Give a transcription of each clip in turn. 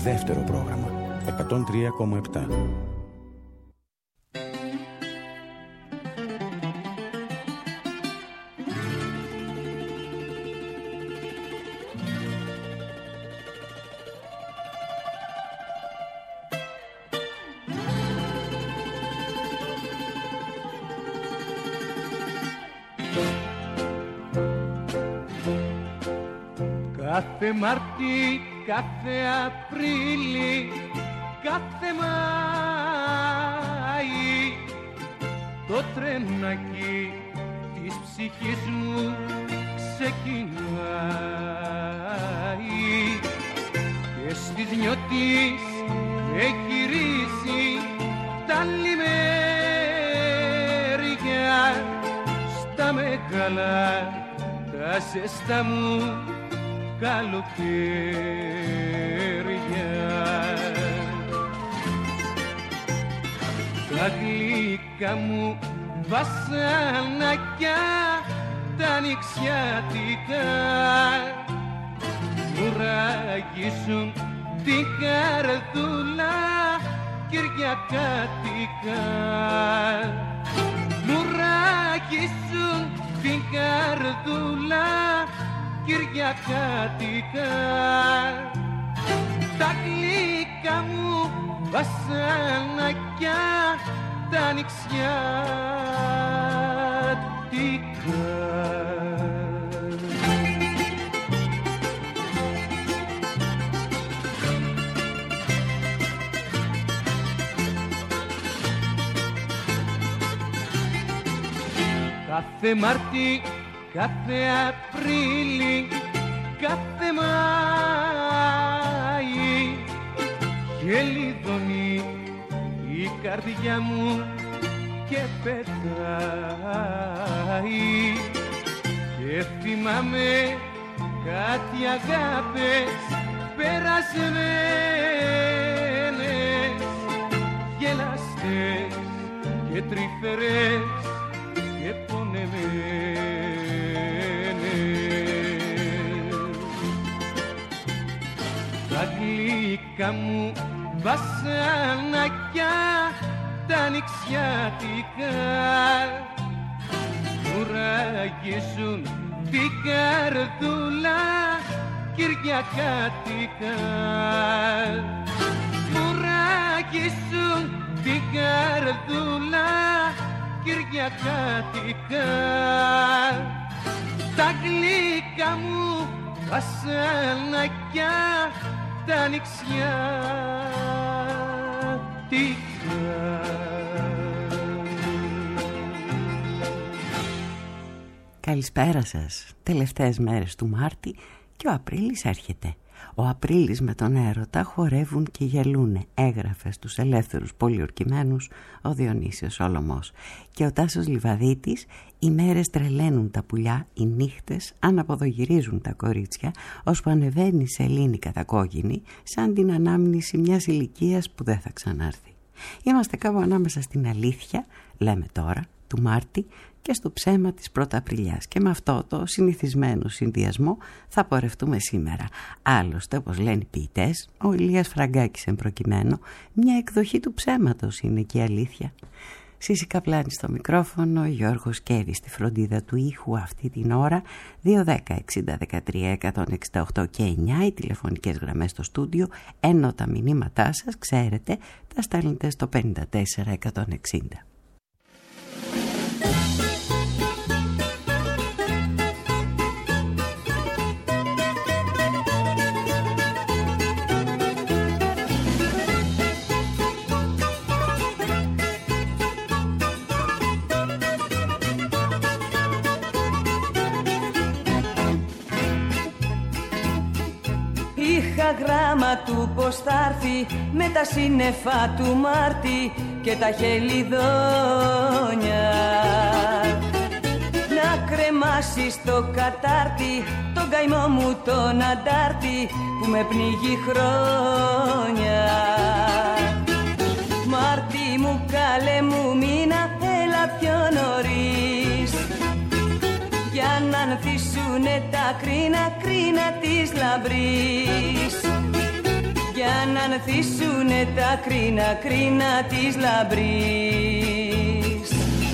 δεύτερο πρόγραμμα 103,7. Κάθε Μάρτι, κάθε Απρίλη, κάθε Μάη, το τρενάκι της ψυχής μου ξεκινάει και στις δυο της έχει ρίσει τα λιμέρια στα μεγάλα τα ζεστά μου καλοκαίρια. Τα γλυκά μου βασανάκια τα νηξιάτικα μου ραγίζουν την καρδούλα κυριακάτικα. Μου ραγίζουν την καρδούλα κυριακάτικα. Τα γλυκά μου βασανάκια τα νηξιάτικα. Κάθε Μάρτι, κάθε Απρίλη, κάθε Μάη γελιδώνει η καρδιά μου και πετάει και θυμάμαι κάτι αγάπες περασμένες, γελαστές και τρυφερές και πονεμένες. Τα γλυκά μου βασανάκια τα νηξιάτικα μου ραγίζουν την καρδούλα κυριακάτικα. Μου ραγίζουν την καρδούλα κυριακάτικα. Τα γλυκά μου βασανάκια τα νηξιάτικα. Καλησπέρα σας. Τελευταίες μέρες του Μάρτη και ο Απρίλης έρχεται. Ο Απρίλης με τον έρωτα χορεύουν και γελούνε, έγραφε στους ελεύθερους πολιορκημένους ο Διονύσιος Σολωμός. Και ο Τάσος Λιβαδίτης, οι μέρες τρελαίνουν τα πουλιά, οι νύχτες αναποδογυρίζουν τα κορίτσια, ώσπου ανεβαίνει η σελήνη κατακόκκινη, σαν την ανάμνηση μιας ηλικίας που δεν θα ξανάρθει. Είμαστε κάπου ανάμεσα στην αλήθεια, λέμε τώρα, του Μάρτη, και στο ψέμα της Πρωταπριλιάς, και με αυτό το συνηθισμένο συνδυασμό θα πορευτούμε σήμερα. Άλλωστε, όπως λένε οι ποιητές, ο Ηλίας Φραγκάκης εν προκειμένου, μια εκδοχή του ψέματος είναι και η αλήθεια. Σύση Καπλάνη στο μικρόφωνο, Γιώργος Κέρης στη φροντίδα του ήχου αυτή την ώρα. 210-60-13-168 και 9 οι τηλεφωνικές γραμμές στο στούντιο, ενώ τα μηνύματά σας, ξέρετε, τα στέλνετε στο 54-160. Είχα γράμμα του πως θα έρθει με τα σύννεφα του Μάρτη και τα χελιδόνια να κρεμάσει στο κατάρτι τον καημό μου τον αντάρτη που με πνίγει χρόνια. Μάρτη μου, καλέ μου μήνα, έλα πιο νωρίς για να ανθίσουνε τα κρίνα, κρίνα της λαμπρής. για να ανθίσουνε τα κρίνα κρίνα της λαμπρής.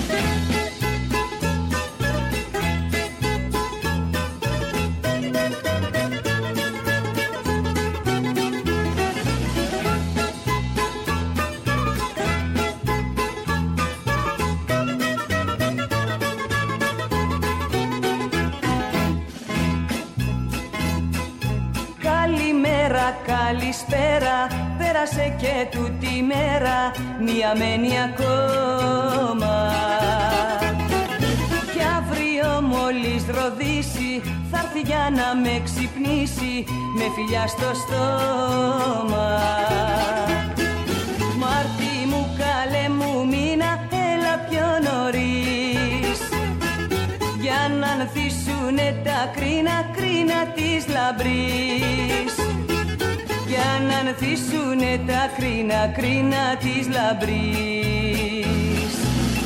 Καλησπέρα, πέρασε και τούτη μέρα, μία μένει ακόμα. Κι αύριο μόλις ροδίσει, θα έρθει για να με ξυπνήσει, με φιλιά στο στόμα. Μάρτι μου, καλέ μου, μήνα, έλα πιο νωρίς, για να ανθίσουνε τα κρίνα κρίνα της λαμπρής. Για να ανθίσουνε τα κρίνα κρίνα της λαμπρής.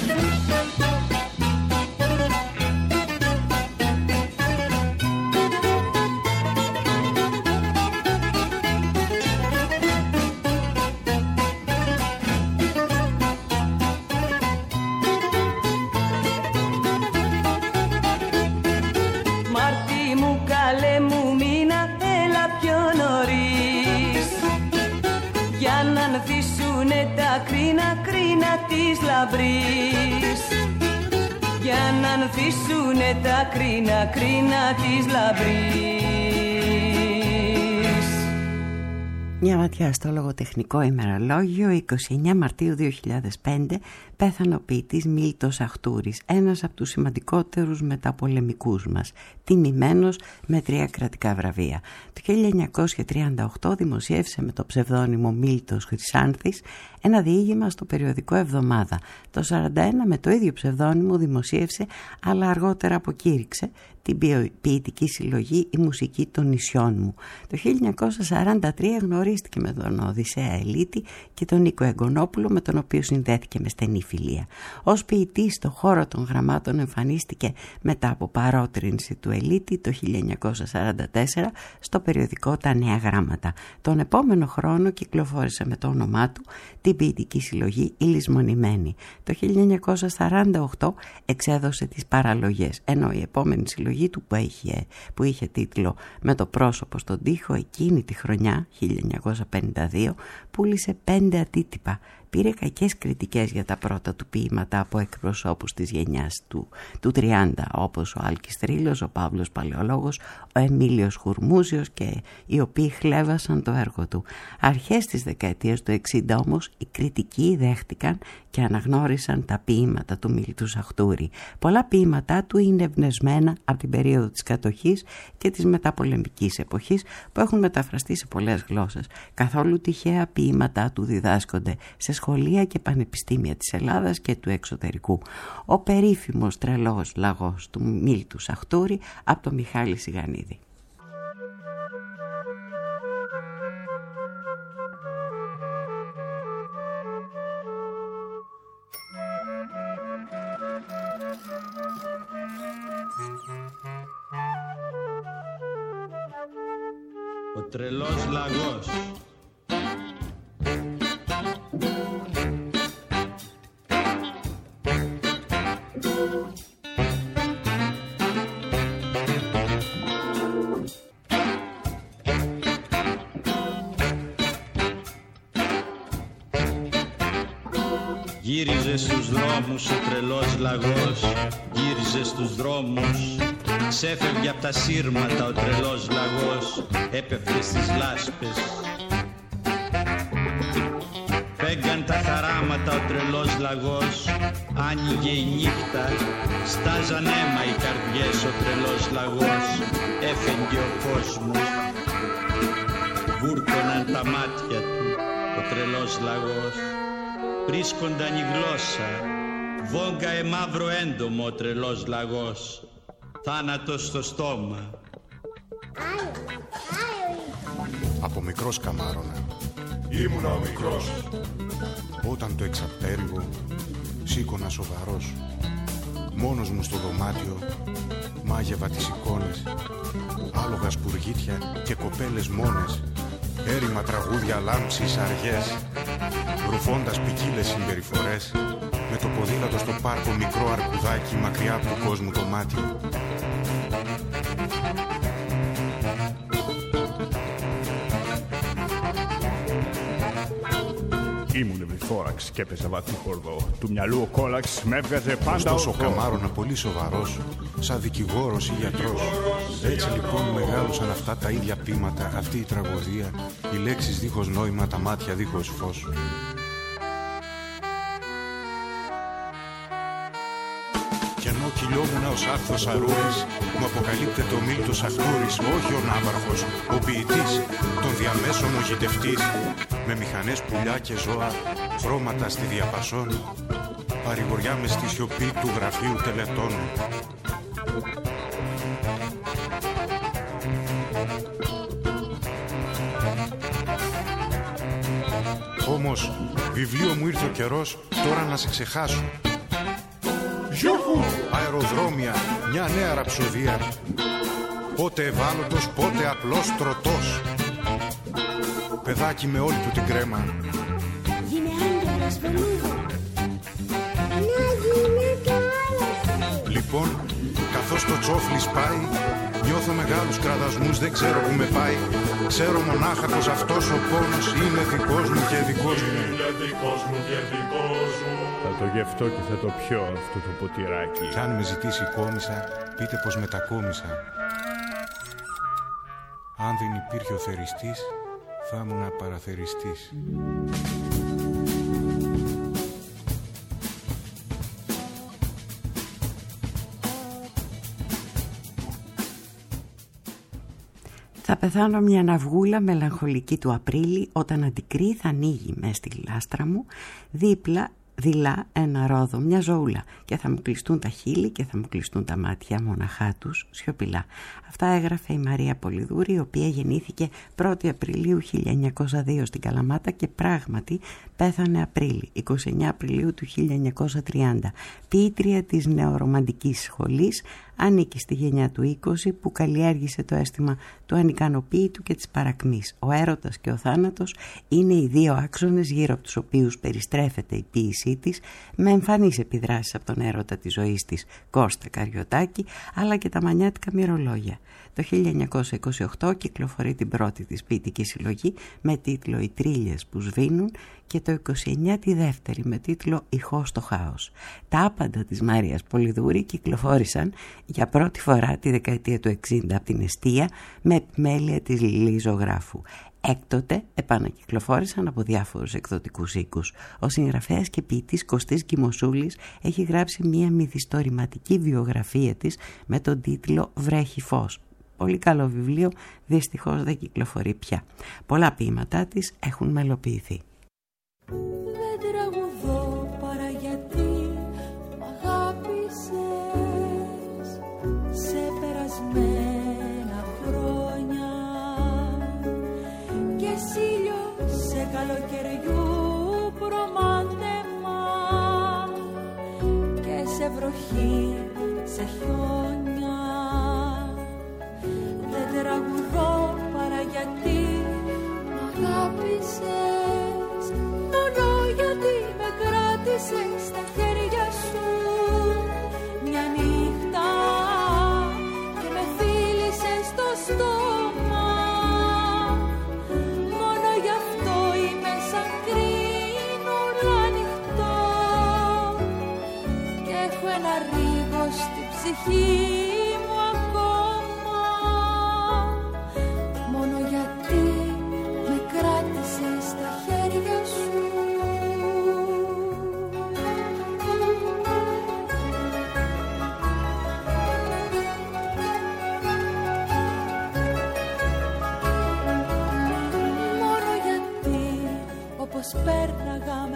Μάρτι μου, καλέ μου, μήνα, έλα πιο νωρίς, για να ανθίσουνε τα κρίνα κρίνα της λαμπρής. Για να ανθίσουνε τα κρίνα κρίνα της λαμπρής. Μια ματιά στο λογοτεχνικό ημερολόγιο. 29 Μαρτίου 2005 πέθανε ο ποιητής Μίλτος Αχτούρης, ένας από τους σημαντικότερους μεταπολεμικούς μας, τιμημένος με 3 κρατικά βραβεία. Το 1938 δημοσίευσε με το ψευδόνυμο Μίλτος Χρυσάνθης ένα διήγημα στο περιοδικό Εβδομάδα. Το 1941 με το ίδιο ψευδόνυμο δημοσίευσε, αλλά αργότερα αποκήρυξε την ποιητική συλλογή «Η μουσική των νησιών μου». Το 1943 γνωρίστηκε με τον Οδυσσέα Ελίτη και τον Νίκο Εγκονόπουλο, με τον οποίο συνδέθηκε με στενή φιλία. Ως ποιητής στο χώρο των γραμμάτων εμφανίστηκε μετά από παρότρινση του Ελίτη το 1944 στο περιοδικό «Τα Νέα Γράμματα». Τον επόμενο χρόνο κυκλοφόρησε με το όνομά του την ποιητική συλλογή «Η Λησμονημένη». Το 1948 εξέδωσε τις Παραλογές, ενώ η επόμενη συλλογή του που είχε τίτλο «Με το πρόσωπο στον τοίχο» εκείνη τη χρονιά, 1952, πούλησε 5 αντίτυπα. Πήρε κακές κριτικές για τα πρώτα του ποίηματα από εκπροσώπους της γενιάς του 30, όπως ο Άλκης Τρίλος, ο Παύλος Παλαιολόγος, ο Εμίλιος Χουρμούζιος, και οι οποίοι χλέβασαν το έργο του. Αρχές της δεκαετίας του 60 όμως οι κριτικοί δέχτηκαν και αναγνώρισαν τα ποίηματα του Μίλτου Αχτούρη. Πολλά ποίηματά του είναι εμπνευσμένα από την περίοδο της κατοχής και της μεταπολεμικής εποχής, που έχουν μεταφραστεί σε πολλές γλώσσες. Καθόλου τυχαία ποίηματά του διδάσκονται σε σχολεία και πανεπιστήμια της Ελλάδας και του εξωτερικού. Ο περίφημος τρελός λαγός του Μίλτου Αχτούρη από τον Μιχάλη Σιγανίδη. Ο τρελός λαγός. Γύριζε στους δρόμους ο τρελός λαγός, γύριζε στους δρόμους, ξέφευγε απ' τα σύρματα ο τρελός λαγός, έπεφτε στις λάσπες. Φέγγαν τα χαράματα ο τρελός λαγός, άνοιγε η νύχτα, στάζαν αίμα οι καρδιές ο τρελός λαγός, έφεγγε ο κόσμος, βούρκωναν τα μάτια του ο τρελός λαγός. Βρίσκονταν η γλώσσα, βόγγαε μαύρο έντομο ο τρελός λαγός, θάνατος στο στόμα. Από μικρός καμάρωνα. Ήμουνα ο μικρός. Όταν το εξαπέργω, σήκωνα σοβαρός. Μόνος μου στο δωμάτιο, μάγευα τις εικόνες, άλογα σπουργίτια και κοπέλες μόνες, έρημα τραγούδια, λάμψεις, αργές, ρουφώντας ποικίλες συμπεριφορές, με το ποδήλατο στο πάρκο μικρό αρκουδάκι μακριά από του κόσμου το μάτι. Ήμουν ευρυθόραξ και έπαιζα βαθύ χορδό. Του μυαλού ο κόλαξ με έβγαζε πάντα ωστόσο ο Καμάρωνα πολύ σοβαρός, σαν δικηγόρος ή γιατρός. Έτσι λοιπόν μεγάλωσαν αυτά τα ίδια ποίηματα, αυτή η τραγωδία, οι λέξεις δίχως νόημα, τα μάτια δίχως φως. Κι ενώ κυλιόμουνα ως άρθος αρρούρης, μου αποκαλύπτεται ο Μίλτος Αχτούρης, όχι ο ναύαρχος, ο ποιητής, των διαμέσων ο γητευτής, με μηχανές, πουλιά και ζώα, χρώματα στη διαπασόν, παρηγοριά με στη σιωπή του γραφείου τελετών. Όμως, βιβλίο μου ήρθε ο καιρός τώρα να σε ξεχάσω. Αεροδρόμια, μια νέα ραψοδία, πότε ευάλωτος, πότε απλός τροτός. Παιδάκι με όλη του την κρέμα. Γίνε άγγελος βελούδο. Να γίνεται άλλος. Λοιπόν, καθώς το τσόφλι σπάει, νιώθω μεγάλους κραδασμούς, δεν ξέρω που με πάει. Ξέρω μονάχα πως αυτός ο πόνος είναι δικός μου και δικός μου. Είναι δικός μου και δικός μου. Θα το γευτώ και θα το πιω αυτό το ποτηράκι. Κι αν με ζητήσει κόμισα, πείτε πως μετακόμισα. Αν δεν υπήρχε ο θεριστής, θα ήμουν παραθεριστής. Θα πεθάνω μια ναυγούλα μελαγχολική του Απρίλη, όταν αντικρύ θα ανοίγει μες στη λάστρα μου δειλά ένα ρόδο, μια ζωούλα, και θα μου κλειστούν τα χείλη και θα μου κλειστούν τα μάτια μοναχά τους σιωπηλά. Αυτά έγραφε η Μαρία Πολυδούρη, η οποία γεννήθηκε 1η Απριλίου 1902 στην Καλαμάτα και πράγματι πέθανε Απρίλη, 29 Απριλίου του 1930. Ποιήτρια της νεορομαντικής σχολής, ανήκει στη γενιά του 20 που καλλιέργησε το αίσθημα του ανικανοποίητου και της παρακμής. Ο έρωτας και ο θάνατος είναι οι δύο άξονες γύρω από τους οποίους περιστρέφεται η ποίησή της, με εμφανείς επιδράσεις από τον έρωτα της ζωής της Κώστα Καριωτάκη, αλλά και τα μανιάτικα μυρολόγια. Το 1928 κυκλοφορεί την πρώτη της ποιητική συλλογή με τίτλο «Οι τρίλιες που σβήνουν» και το 29 τη δεύτερη με τίτλο «Ηχό στο χάος». Τα άπαντα της Μαρίας Πολυδούρη κυκλοφόρησαν για πρώτη φορά τη δεκαετία του 60 από την Εστία με επιμέλεια της Λιλή Ζωγράφου. Έκτοτε επανακυκλοφόρησαν από διάφορους εκδοτικούς οίκους. Ο συγγραφέας και ποιητής Κωστής Κιμωσούλης έχει γράψει μία μυθιστορηματική βιογραφία της με τον τίτλο «Βρέχει φως». Πολύ καλό βιβλίο, δυστυχώς δεν κυκλοφορεί πια. Πολλά ποίηματά της έχουν μελοποιηθεί. Δεν τραγουδώ παρά γιατί μ' αγάπησες σε περασμένα χρόνια και σήλιο σε καλοκαιριού προμάντεμα και σε βροχή, σε χιόνια. Δεν τραγουδώ παρά γιατί μ' αγάπησες, μόνο γιατί με κράτησες στα χέρια σου μια νύχτα και με φίλησες στο στόμα. Μόνο γι' αυτό είμαι σαν κρίνουλο ανοιχτό και έχω ένα ρίγο στη ψυχή μου ακόμα. Μόνο γιατί με κράτησες στα χέρια σου. Μόνο γιατί όπως πέρναγα με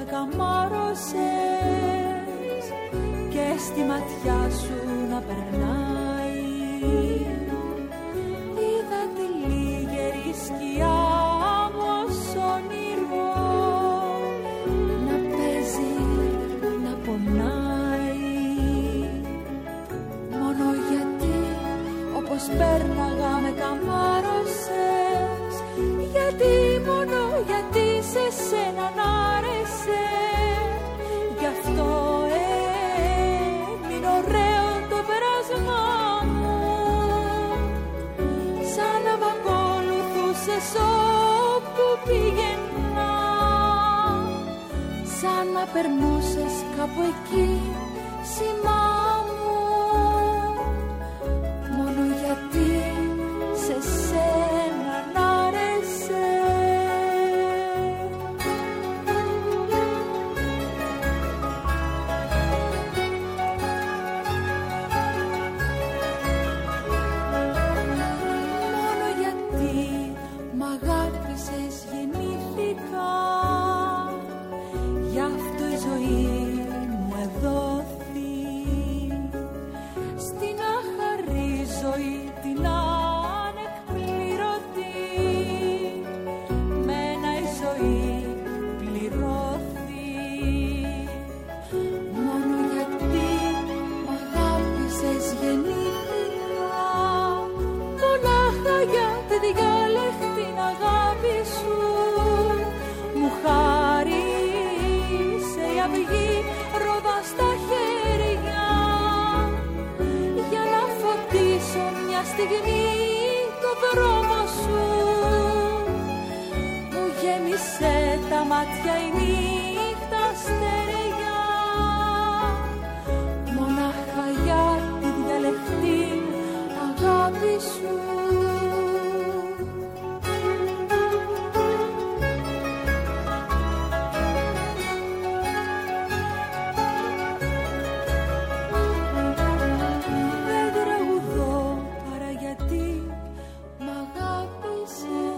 καμάρωσες και στη ματιά σου να περνάει. Είδα τη λίγερη σκιά μου ως όνειρο να παίζει, να πονάει. Μόνο γιατί όπως πέρναγα με καμάρωσες, γιατί περνούσες όπου πήγαινα, σαν να περνούσες κάπου εκεί, σήμα μου, μόνο γιατί σε σένα να άρεσε. Μόνο γιατί μ' αγάπησες γεννήθηκα, γι' αυτό η ζωή μου εδόθη. Στην άχαρη ζωή την ανεκπληρωτή, μένα η ζωή πληρώθη. Μόνο γιατί μ' αγάπησες γεννήθηκα, μονάχα για τη διάλεκτη αγάπη σου, μου χάρισε η αυγή ρόδα στα χέρια, για να φωτίσω μια στιγμή το δρόμο σου. Μου γέμισε τα μάτια η νύχτα στεριά, μονάχα για τη διαλεκτή αγάπη σου. Δεν τραγουδώ παρά γιατί μ' αγάπησες.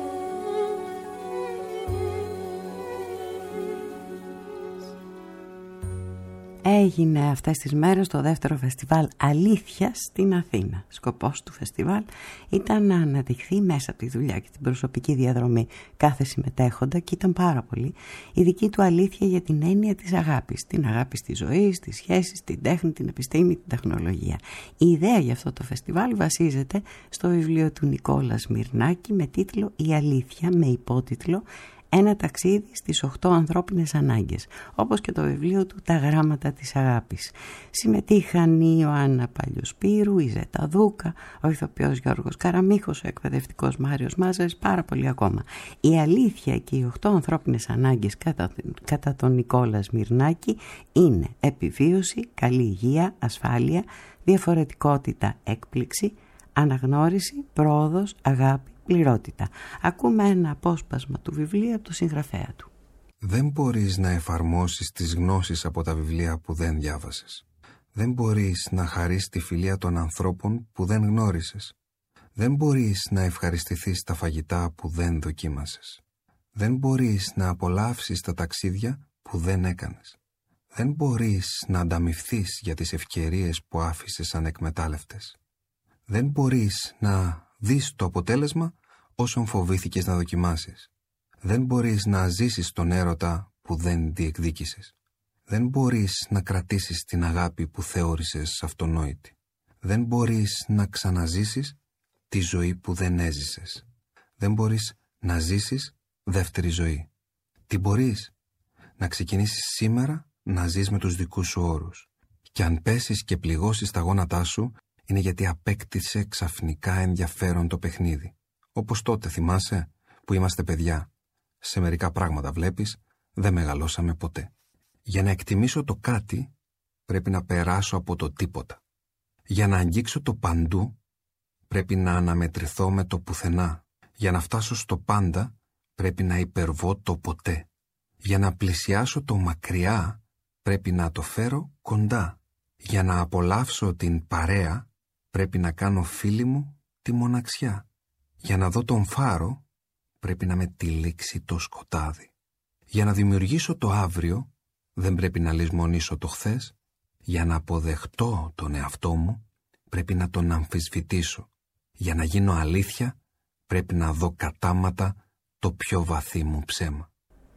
Έγινε αυτές τις μέρες το δεύτερο φεστιβάλ Αλήθειας στην Αθήνα. Σκοπός του φεστιβάλ ήταν να αναδειχθεί μέσα από τη δουλειά και την προσωπική διαδρομή κάθε συμμετέχοντα, και ήταν πάρα πολύ η δική του αλήθεια για την έννοια της αγάπης. Την αγάπη στη ζωή, στις σχέσεις, την τέχνη, την επιστήμη, την τεχνολογία. Η ιδέα για αυτό το φεστιβάλ βασίζεται στο βιβλίο του Νικόλα Σμυρνάκη με τίτλο «Η Αλήθεια», με υπότιτλο «Ένα ταξίδι στις 8 ανθρώπινες ανάγκες», όπως και το βιβλίο του «Τα γράμματα της αγάπης». Συμμετείχαν η Ιωάννα Παλιοσπύρου, η Ζέτα Δούκα, ο ηθοποιός Γιώργος Καραμίχος, ο εκπαιδευτικός Μάριος Μάζαρης, πάρα πολλοί ακόμα. Η αλήθεια και οι 8 ανθρώπινες ανάγκες κατά τον Νικόλα Σμυρνάκη είναι επιβίωση, καλή υγεία, ασφάλεια, διαφορετικότητα, έκπληξη, αναγνώριση, πρόοδος, αγάπη, πληρότητα. Ακούμε ένα απόσπασμα του βιβλίου από το συγγραφέα του. Δεν μπορείς να εφαρμόσεις τις γνώσεις από τα βιβλία που δεν διάβασες. Δεν μπορείς να χαρείς τη φιλία των ανθρώπων που δεν γνώρισες. Δεν μπορείς να ευχαριστηθείς τα φαγητά που δεν δοκίμασες. Δεν μπορείς να απολαύσεις τα ταξίδια που δεν έκανες. Δεν μπορείς να ανταμοιφθείς για τις ευκαιρίες που άφησες ανεκμετάλλευτες. Δεν μπορείς να δεις το αποτέλεσμα όσων φοβήθηκες να δοκιμάσεις. Δεν μπορείς να ζήσεις τον έρωτα που δεν διεκδίκησες. Δεν μπορείς να κρατήσεις την αγάπη που θεώρησες αυτονόητη. Δεν μπορείς να ξαναζήσεις τη ζωή που δεν έζησες. Δεν μπορείς να ζήσεις δεύτερη ζωή. Τι μπορείς? Να ξεκινήσεις σήμερα να ζεις με τους δικούς σου όρους. Και αν πέσεις και πληγώσεις τα γόνατά σου, είναι γιατί απέκτησε ξαφνικά ενδιαφέρον το παιχνίδι. Όπως τότε, θυμάσαι, που είμαστε παιδιά. Σε μερικά πράγματα βλέπεις, δεν μεγαλώσαμε ποτέ. Για να εκτιμήσω το κάτι, πρέπει να περάσω από το τίποτα. Για να αγγίξω το παντού, πρέπει να αναμετρηθώ με το πουθενά. Για να φτάσω στο πάντα, πρέπει να υπερβώ το ποτέ. Για να πλησιάσω το μακριά, πρέπει να το φέρω κοντά. Για να απολαύσω την παρέα, πρέπει να κάνω φίλη μου τη μοναξιά. Για να δω τον φάρο, πρέπει να με τυλίξει το σκοτάδι. Για να δημιουργήσω το αύριο, δεν πρέπει να λησμονήσω το χθες. Για να αποδεχτώ τον εαυτό μου, πρέπει να τον αμφισβητήσω. Για να γίνω αλήθεια, πρέπει να δω κατάματα το πιο βαθύ μου ψέμα.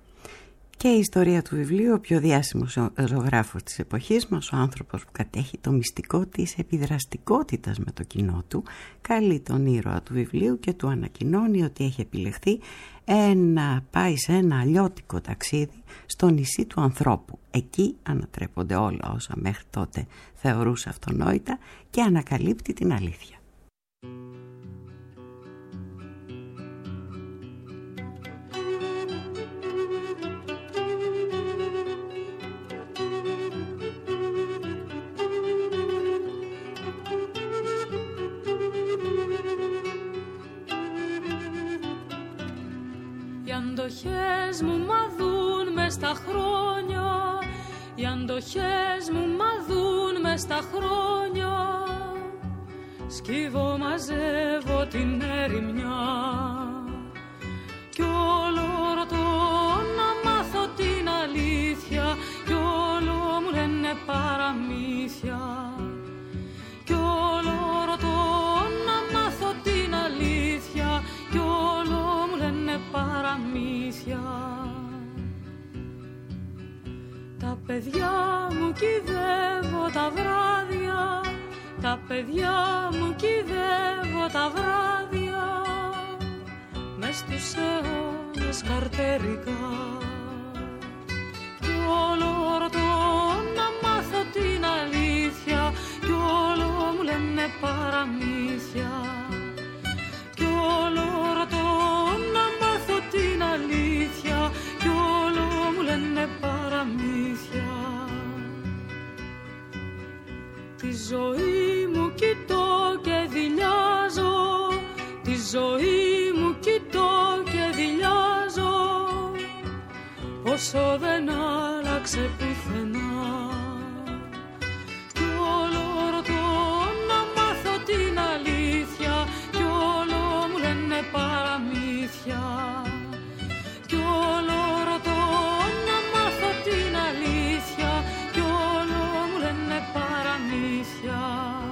Και η ιστορία του βιβλίου, ο πιο διάσημος ζωγράφος της εποχής μας, ο άνθρωπος που κατέχει το μυστικό της επιδραστικότητας με το κοινό του, καλεί τον ήρωα του βιβλίου και του ανακοινώνει ότι έχει επιλεχθεί να πάει σε ένα αλλιώτικο ταξίδι στο νησί του ανθρώπου. Εκεί ανατρέπονται όλα όσα μέχρι τότε θεωρούσε αυτονόητα και ανακαλύπτει την αλήθεια. Οι αντοχές μου μαδούν μες στα χρόνια, οι αντοχές μου μαδούν μες στα χρόνια. Σκύβω, μαζεύω την ερημιά κι όλο ρωτώ να μάθω την αλήθεια κι όλο μου λένε παραμύθια κι όλο ρωτώ να μάθω την αλήθεια κι όλο μου λένε παραμύθια. Τα παιδιά μου κυδεύω τα βράδια, τα παιδιά μου κυδεύω τα βράδια μες στους αιώνες καρτερικά κι όλο ρωτώ να μάθω την αλήθεια κι όλο μου λένε παραμύθια κι όλο ρωτώ να μάθω την αλήθεια κι όλο μου λένε παραμύθια. Τη ζωή μου κοιτώ και δειλιάζω, τη ζωή μου κοιτώ και δειλιάζω, όσο δεν άλλαξε πουθενά. Κι όλο ρωτώ να μάθω την αλήθεια κι όλο μου λένε παραμύθια κι όλο ρωτώ να μάθω την αλήθεια κι όλο μου λένε παραμύθια.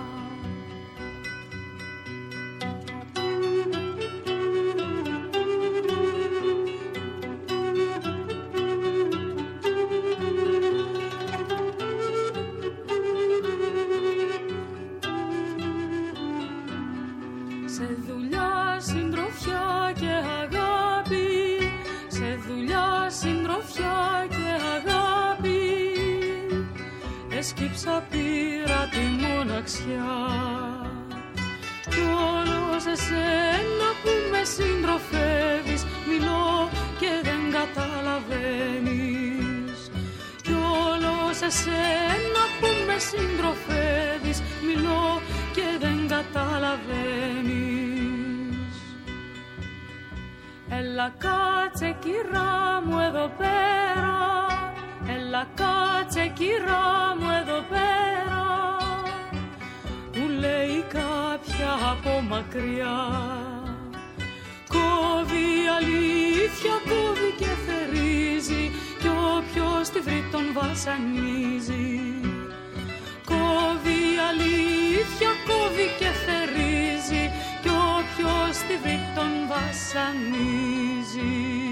Σε δουλειά, συντροφιά και αγάπη, σε δουλειά, συντροφιά και αγάπη, έσκυψα πήρα τη μοναξιά κι όλο σε σένα που με συντροφεύεις μιλώ και δεν καταλαβαίνεις κι όλο σε σένα που με συντροφεύεις μιλώ και δεν καταλαβαίνεις. Έλα κάτσε κυρά μου εδώ πέρα, έλα κάτσε κυρά μου εδώ πέρα, μου λέει κάποια από μακριά. Κόβει αλήθεια, κόβει και θερίζει κι όποιος τη βρει τον βασανίζει. Κόβει αλήθεια, κόβει και θερίζει κι όποιος τη βρει τον βασανίζει.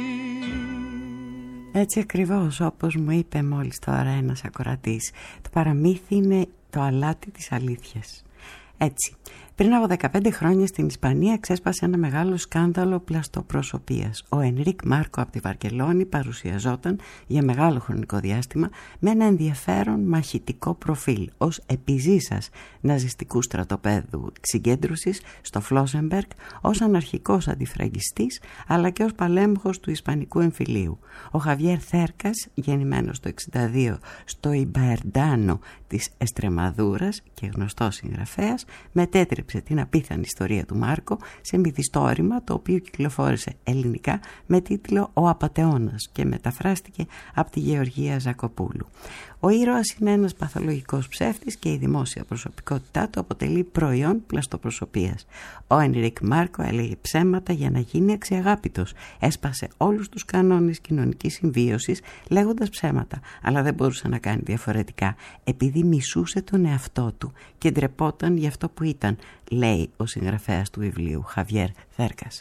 Έτσι ακριβώς όπως μου είπε μόλις τώρα ένας ακροατής, το παραμύθι είναι το αλάτι της αλήθειας. Έτσι, πριν από 15 χρόνια στην Ισπανία ξέσπασε ένα μεγάλο σκάνδαλο πλαστοπροσωπείας. Ο Ενρίκ Μάρκο από τη Βαρκελόνη παρουσιαζόταν για μεγάλο χρονικό διάστημα με ένα ενδιαφέρον μαχητικό προφίλ ως επιζήσας ναζιστικού στρατοπέδου συγκέντρωσης στο Φλόσεμπεργκ, ως αναρχικός αντιφραγκιστής αλλά και ως παλέμαχος του Ισπανικού εμφυλίου. Ο Χαβιέρ Θέρκας, γεννημένος το 1962 στο Ιμπαερντάνο της Εστρεμαδούρας και γνωστός συγγραφέας, μετέτρεψε την απίθανη ιστορία του Μάρκο σε μυθιστόρημα το οποίο κυκλοφόρησε ελληνικά με τίτλο «Ο Απατεώνας» και μεταφράστηκε από τη Γεωργία Ζακοπούλου. Ο ήρωας είναι ένας παθολογικός ψεύτης και η δημόσια προσωπικότητά του αποτελεί προϊόν πλαστοπροσωπείας. Ο Ενρίκ Μάρκο έλεγε ψέματα για να γίνει αξιαγάπητος. Έσπασε όλους τους κανόνες κοινωνικής συμβίωσης λέγοντας ψέματα, αλλά δεν μπορούσε να κάνει διαφορετικά επειδή μισούσε τον εαυτό του και ντρεπόταν για αυτό που ήταν, λέει ο συγγραφέας του βιβλίου Χαβιέρ Θέρκας.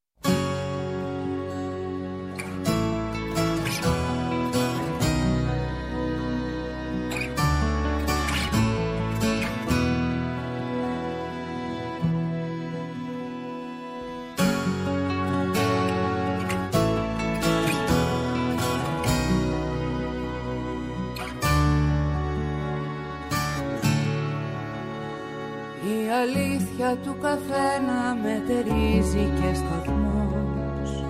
Η αλήθεια του καθένα μετερίζει και σταθμός,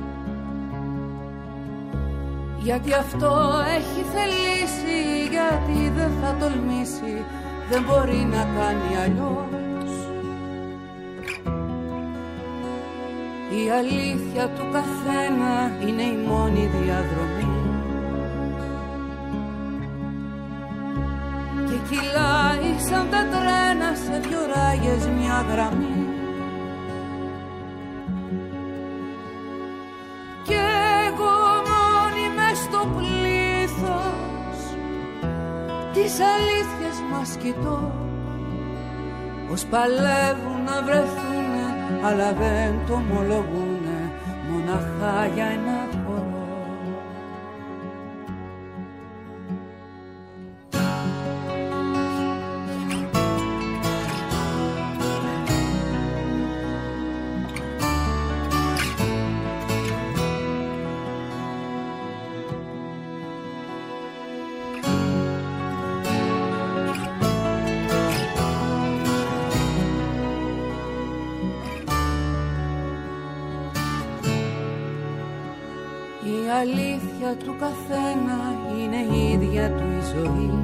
γιατί αυτό έχει θελήσει, γιατί δεν θα τολμήσει, δεν μπορεί να κάνει αλλιώς. Η αλήθεια του καθένα είναι η μόνη διαδρομή και κυλάει σαν τα τρένα σε δυο ράγες μια γραμμή. Κι εγώ μόνη μες στο πλήθος τις αλήθειες μας κοιτώ, πως παλεύουν να βρεθούνε αλλά δεν το ομολογούνε, μοναχά για ένα χώρο. Η αλήθεια του καθένα είναι η ίδια του η ζωή.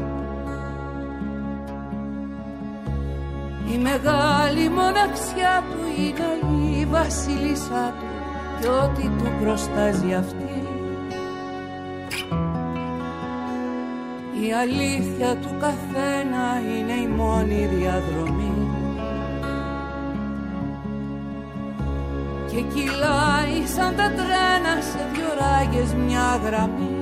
Η μεγάλη μοναξιά του είναι η βασίλισσά του και ό,τι του προστάζει αυτή. Η αλήθεια του καθένα είναι η μόνη διαδρομή και κυλάει σαν τα τρένα σε δυο ράγες μια γραμμή.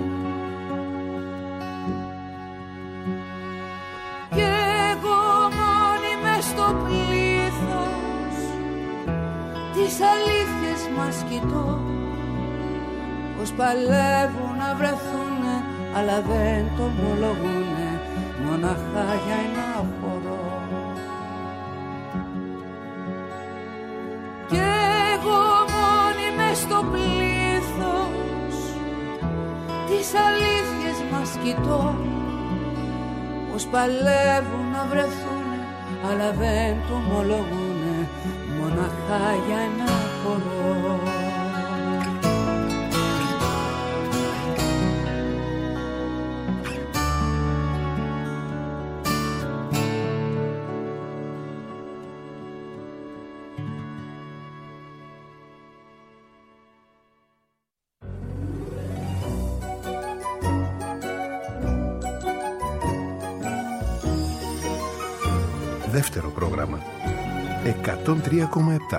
Και εγώ μόνη μες στο πλήθος τις αλήθειες μας κοιτώ, πως παλεύουν να βρεθούνε αλλά δεν το ομολογούνε, μοναχά για ένα χώρο. Στο πλήθος τις αλήθειες μας κοιτώ, πως παλεύουν να βρεθούνε αλλά δεν το ομολογούνε, μοναχά για ένα χώρο. Δεύτερο πρόγραμμα 103,7.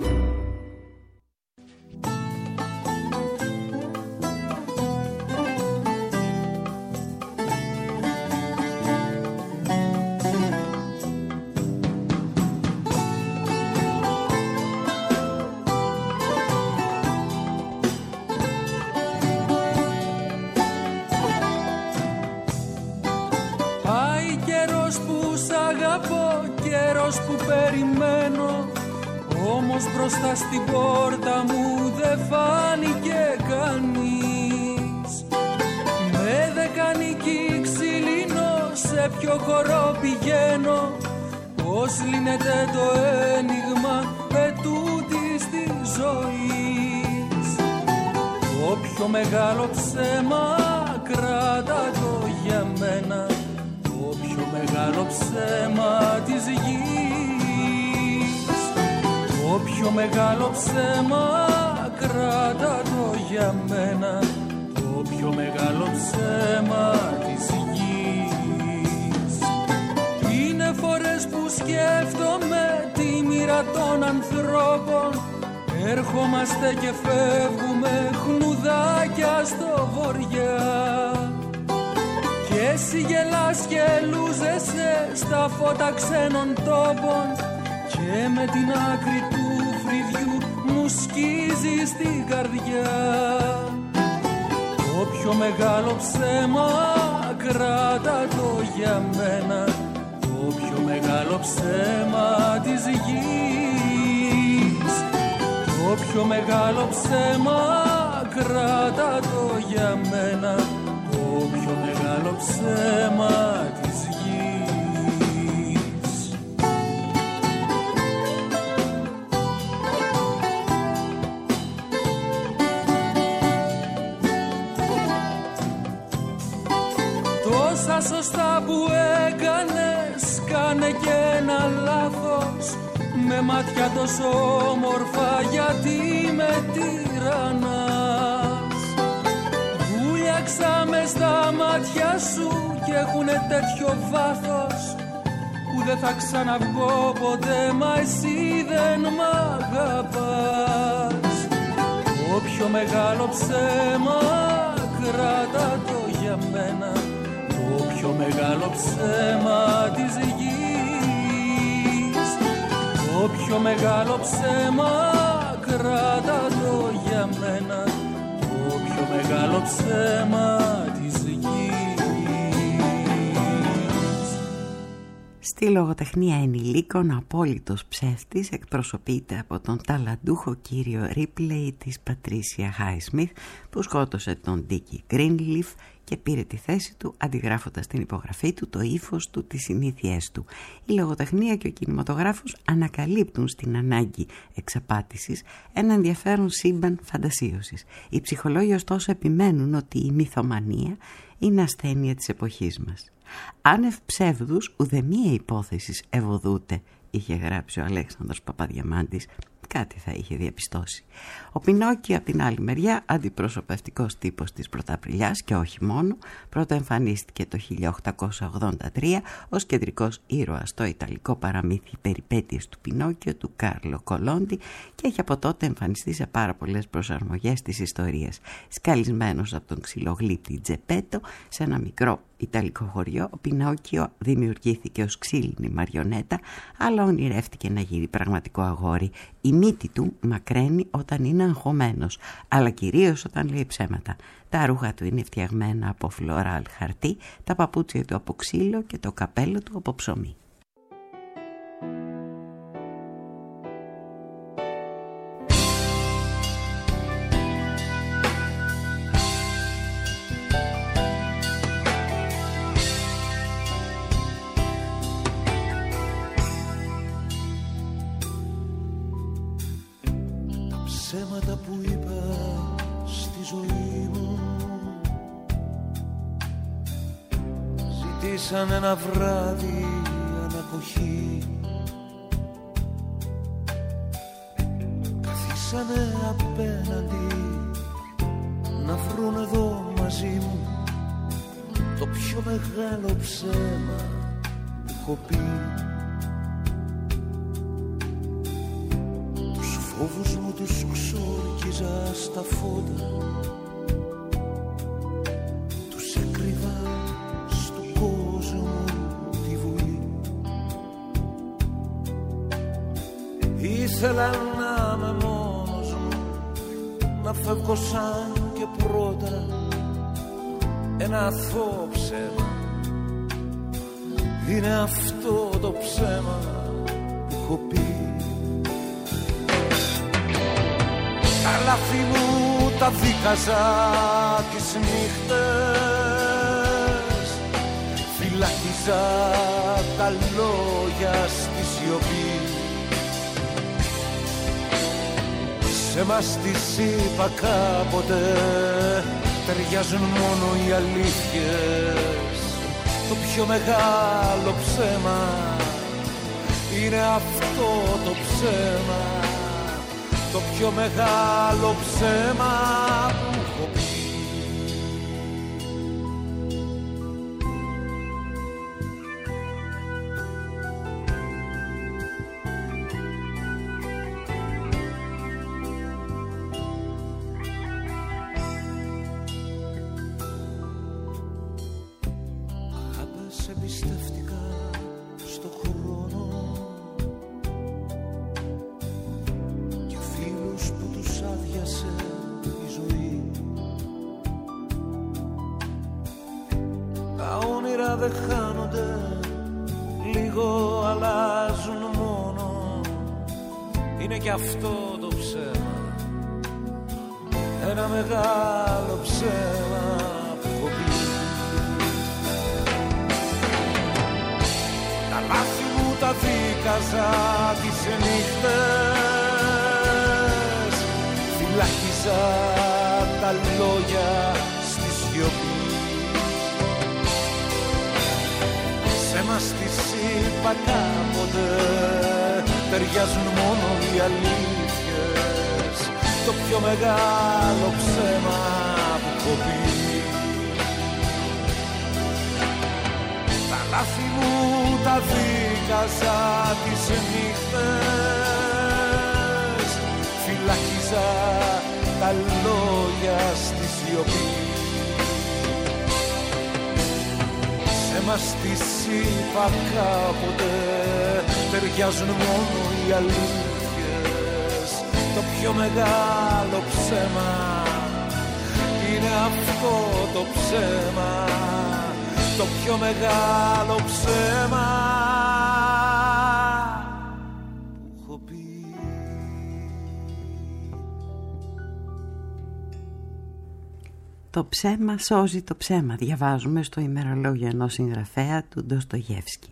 Μπροστά στην πόρτα μου δεν φάνηκε κανείς. Με δεκανική ξυλίνω σε ποιο χώρο πηγαίνω, πώς λύνεται το ένιγμα ετούτης της ζωής. Το πιο μεγάλο ψέμα κράτα το για μένα, το πιο μεγάλο ψέμα της γης. Το πιο μεγάλο ψέμα κράτα το για μένα, το πιο μεγάλο ψέμα της γης. Είναι φορές που σκέφτομαι τη μοίρα των ανθρώπων, έρχομαστε και φεύγουμε χνουδάκια στο βοριά. Και εσύ γελάς και λούζεσαι στα φώτα ξένων τόπων και με την άκρη του φρυδιού μου σκίζει στην καρδιά. Το πιο μεγάλο ψέμα κράτα το για μένα, το πιο μεγάλο ψέμα της γης. Το πιο μεγάλο ψέμα κράτα το για μένα, το πιο μεγάλο ψέμα της γης. Σωστά που έκανες, κάνε και ένα λάθος. με μάτια τόσο όμορφα γιατί με τυραννάς. Βούλιαξα μες στα μάτια σου και έχουνε τέτοιο βάθος που δεν θα ξαναβγώ ποτέ, μα εσύ δεν μ' αγαπάς. Όποιο μεγάλο ψέμα κράτα το για μένα, το πιο μεγάλο ψέμα της γης. Το πιο μεγάλο ψέμα κράτα το για μένα, το πιο μεγάλο ψέμα της γης. Στη λογοτεχνία ενηλίκων, απόλυτος ψεύτης εκπροσωπείται από τον ταλαντούχο κύριο Ρίπλεϊ της Πατρίσια Χάισμιθ, που σκότωσε τον Ντίκι Γκρίνλιφ και πήρε τη θέση του αντιγράφοντας την υπογραφή του, το ύφος του, τις συνήθειές του. Η λογοτεχνία και ο κινηματογράφος ανακαλύπτουν στην ανάγκη εξαπάτησης ένα ενδιαφέρον σύμπαν φαντασίωσης. Οι ψυχολόγοι ωστόσο επιμένουν ότι η μυθομανία είναι ασθένεια της εποχής μας. «Άνευ ψεύδους ουδεμία υπόθεσης ευωδούται», είχε γράψει ο Αλέξανδρος Παπαδιαμάντης, κάτι θα είχε διαπιστώσει. Ο Πινόκιο από την άλλη μεριά, αντιπροσωπευτικός τύπος της Πρωταπριλιάς και όχι μόνο, πρώτο εμφανίστηκε το 1883 ως κεντρικός ήρωας στο ιταλικό παραμύθι «Περιπέτειες του Πινόκιο» του Κάρλο Κολόντι και έχει από τότε εμφανιστεί σε πάρα πολλές προσαρμογές της ιστορίας. Σκαλισμένος από τον ξυλογλύπτη Τζεπέτο σε ένα μικρό ιταλικό χωριό, ο Πινόκιο δημιουργήθηκε ως ξύλινη μαριονέτα, αλλά ονειρεύτηκε να γίνει πραγματικό αγόρι. Η μύτη του μακραίνει όταν είναι αγχωμένος, αλλά κυρίως όταν λέει ψέματα. Τα ρούχα του είναι φτιαγμένα από φλωράλ χαρτί, τα παπούτσια του από ξύλο και το καπέλο του από ψωμί. Ψέματα που είπα στη ζωή μου ζητήσαν ένα βράδυ ανακοχή. Καθίσανε απέναντι να βρουν εδώ μαζί μου το πιο μεγάλο ψέμα που έχω πει. Φόβους μου τους ξόρκιζα στα φώτα, τους έκρυβα στον κόσμο τη βουή. Ήθελα να είμαι μόνος μου, να φεύγω σαν και πρώτα, ένα αθώο ψέμα. Είναι αυτό το ψέμα που έχω πει. Τα λάθη μου τα δίκαζα τις νύχτες, φυλάκιζα τα λόγια στη σιωπή. Σε μας τις είπα κάποτε, ταιριάζουν μόνο οι αλήθειες. Το πιο μεγάλο ψέμα είναι αυτό το ψέμα, το πιο μεγάλο ψέμα που έχω πει. Αγάπες εμπιστεύτηκα στο χρόνο και φίλους που τους άδειασε η ζωή. Τα όνειρα δεν χάνονται, λίγο αλλάζουν μόνο. Είναι κι αυτό το ψέμα, ένα μεγάλο ψέμα που έχω πει. Τα λάθη μου τα δίκαζα τις νύχτες, φυλάκιζα τα λόγια στη σιωπή. Σε μας τις είπα κάποτε, ταιριάζουν μόνο οι αλήθειες, το πιο μεγάλο ψέμα που έχω πει. Τα λάθη μου τα δίκαζα τις νύχτες, φυλάκιζα τα λόγια στη σιωπή. Σε μας τις είπα κάποτε, ταιριάζουν μόνο οι αλήθειες, το πιο μεγάλο ψέμα είναι αυτό το ψέμα, το πιο μεγάλο ψέμα που έχω πει. Το ψέμα σώζει το ψέμα, διαβάζουμε στο ημερολόγιο ενός συγγραφέα του Ντοστογεύσκη.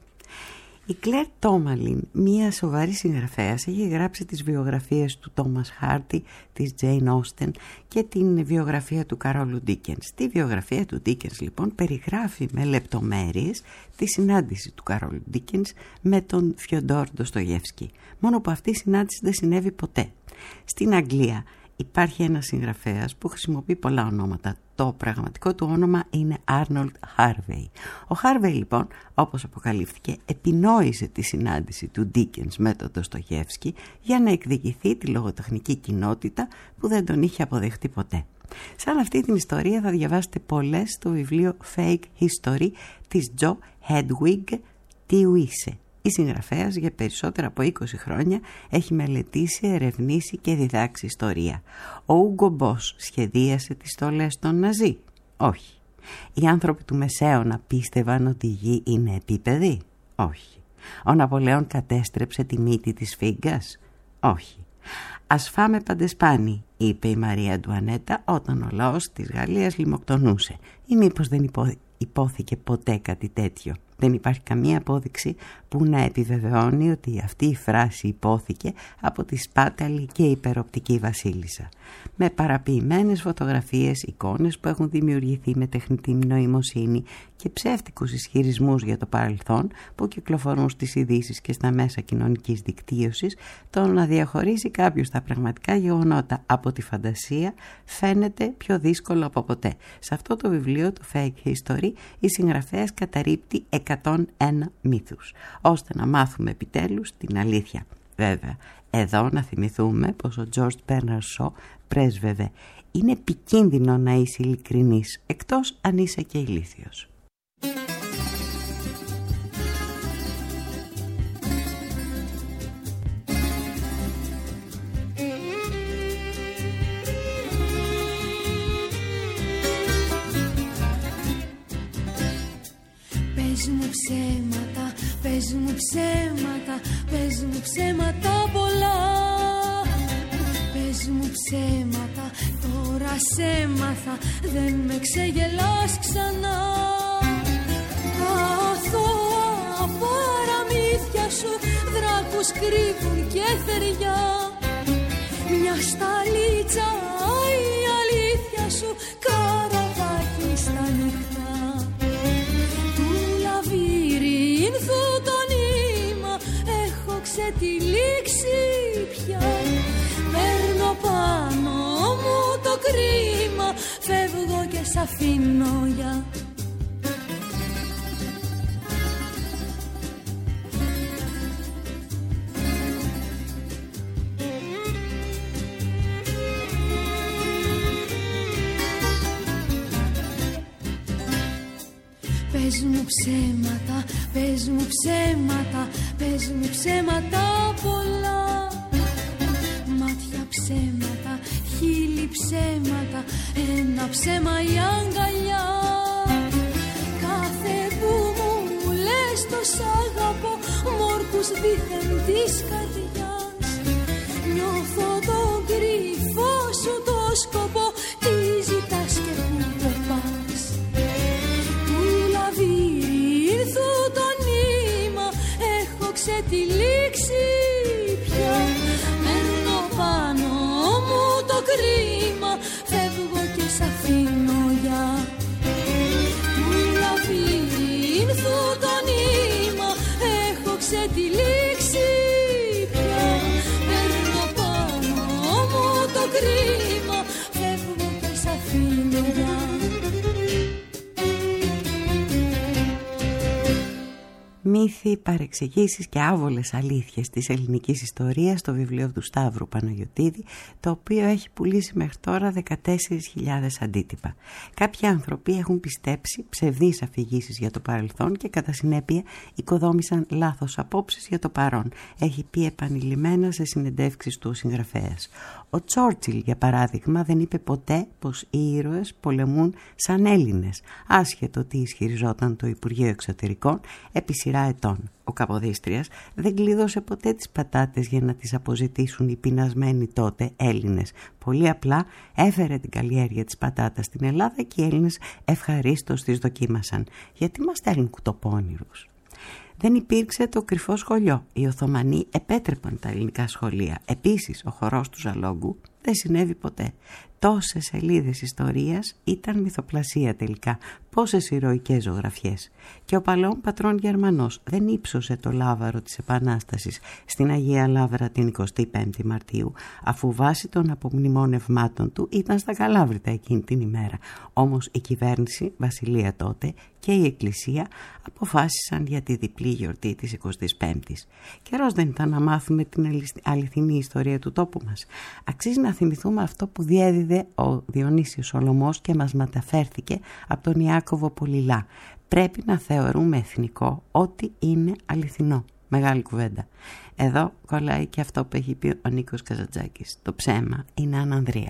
Η Κλέρ Τόμαλιν, μία σοβαρή συγγραφέας, έχει γράψει τις βιογραφίες του Τόμας Χάρτι, της Τζέιν Όστεν και την βιογραφία του Καρόλου Ντίκενς. Τη βιογραφία του Ντίκενς λοιπόν περιγράφει με λεπτομέρειες τη συνάντηση του Καρόλου Ντίκενς με τον Φιοντόρ Ντοστογεύσκη. Μόνο που αυτή η συνάντηση δεν συνέβη ποτέ. Στην Αγγλία υπάρχει ένας συγγραφέας που χρησιμοποιεί πολλά ονόματα. Το πραγματικό του όνομα είναι Άρνολντ Χάρβεϊ. Ο Χάρβεϊ λοιπόν, όπως αποκαλύφθηκε, επινόησε τη συνάντηση του Ντίκενς με τον Ντοστογεύσκη για να εκδικηθεί τη λογοτεχνική κοινότητα που δεν τον είχε αποδεχτεί ποτέ. Σαν αυτή την ιστορία θα διαβάσετε πολλές στο βιβλίο Fake History της Τζο Χέντουιγκ «Τι είσαι». Η συγγραφέας για περισσότερα από 20 χρόνια έχει μελετήσει, ερευνήσει και διδάξει ιστορία. Ο Ούγκο Μπος σχεδίασε τις στολές των Ναζί? Όχι. Οι άνθρωποι του Μεσαίωνα πίστευαν ότι η γη είναι επίπεδη? Όχι. Ο Ναπολέον κατέστρεψε τη μύτη της φίγκας? Όχι. «Ας φάμε παντεσπάνι», είπε η Μαρία Αντουανέτα όταν ο λαός της Γαλλίας λιμοκτονούσε. Ή μήπως δεν υπόθηκε ποτέ κάτι τέτοιο? Δεν υπάρχει καμία απόδειξη που να επιβεβαιώνει ότι αυτή η φράση υπόθηκε από τη σπάταλη και υπεροπτική βασίλισσα. Με παραποιημένες φωτογραφίες, εικόνες που έχουν δημιουργηθεί με τεχνητή νοημοσύνη και ψεύτικους ισχυρισμούς για το παρελθόν που κυκλοφορούν στις ειδήσεις και στα μέσα κοινωνικής δικτύωσης, το να διαχωρίσει κάποιος τα πραγματικά γεγονότα από τη φαντασία φαίνεται πιο δύσκολο από ποτέ. Σε αυτό το βιβλίο του Fake History η συγγραφέας καταρρίπτει 101 μύθους, ώστε να μάθουμε επιτέλους την αλήθεια. Βέβαια, εδώ να θυμηθούμε πως ο George Bernard Shaw πρέσβευε «Είναι επικίνδυνο να είσαι ειλικρινής, εκτός αν είσαι και ηλίθιος». Πες μου ψέματα, πες μου ψέματα, πες μου ψέματα πολλά. Πες μου ψέματα, τώρα σ' έμαθα, δεν με ξεγελάς ξανά. Τα αθώα παραμύθια σου δράκους κρύβουν και θεριά. Μια σταλίτσα η αλήθεια σου καραβάκι στα νυχτά. Λαβύρινθου το νήμα έχω ξετυλίξει πια. Παίρνω πάνω μου το κρίμα, φεύγω και σ' αφήνω για. Πες μου ψέματα, πες μου ψέματα, πες μου ψέματα πολλά. Μάτια ψέματα, χείλη ψέματα, ένα ψέμα η αγκαλιά. Κάθε που μου λες το σ' αγαπώ, μόρκους δίθεν της καρδιάς. Νιώθω τον κρυφό σου το σκοπό, τι ζητάς και πού το πας. Λαβύρινθου το νήμα έχω ξετυλίξει πια. Μένω πάνω μου το κρίμα, φεύγω και σ' αφήνω για. Του λαβύρινθου το νήμα έχω ξετυλίξει πια. Μύθοι, παρεξηγήσεις και άβολες αλήθειες της ελληνικής ιστορίας, το βιβλίο του Σταύρου Παναγιωτίδη, το οποίο έχει πουλήσει μέχρι τώρα 14.000 αντίτυπα. Κάποιοι άνθρωποι έχουν πιστέψει ψευδείς αφηγήσεις για το παρελθόν και κατά συνέπεια οικοδόμησαν λάθος απόψεις για το παρόν. Έχει πει επανειλημμένα σε συνεντεύξεις του ο συγγραφέας. Ο Τσόρτσιλ, για παράδειγμα, δεν είπε ποτέ πως οι ήρωες πολεμούν σαν Έλληνες, άσχετο τι ισχυριζόταν το Υπουργείο Εξωτερικών επί σειρά ετών. Ο Καποδίστριας δεν κλείδωσε ποτέ τις πατάτες για να τις αποζητήσουν οι πεινασμένοι τότε Έλληνες. Πολύ απλά έφερε την καλλιέργεια της πατάτας στην Ελλάδα και οι Έλληνες ευχαρίστως τις δοκίμασαν. Γιατί μας στέλνουν κουτοπώνηρους? Δεν υπήρξε το κρυφό σχολείο. Οι Οθωμανοί επέτρεπαν τα ελληνικά σχολεία. Επίσης, ο χορός του Ζαλόγκου δεν συνέβη ποτέ. Τόσες σελίδες ιστορίας ήταν μυθοπλασία τελικά. Πόσες ηρωικές ζωγραφιές. Και ο παλαιόν πατρόν Γερμανός δεν ύψωσε το λάβαρο της Επανάστασης στην Αγία Λάβρα την 25η Μαρτίου, αφού βάσει των απομνημονευμάτων του ήταν στα Καλάβρητα εκείνη την ημέρα. Όμως η κυβέρνηση, βασιλεία τότε, και η Εκκλησία αποφάσισαν για τη διπλή γιορτή της 25ης. Καιρός δεν ήταν να μάθουμε την αληθινή ιστορία του τόπου μας. Αξίζει να θυμηθούμε αυτό που διέδιδε ο Διονύσιος Σολωμός και μας μεταφέρθηκε από τον Ιάκωβο Πολυλά. Πρέπει να θεωρούμε εθνικό ό,τι είναι αληθινό. Μεγάλη κουβέντα. Εδώ κολλάει και αυτό που έχει πει ο Νίκος Καζαντζάκης. Το ψέμα είναι ανανδρεία.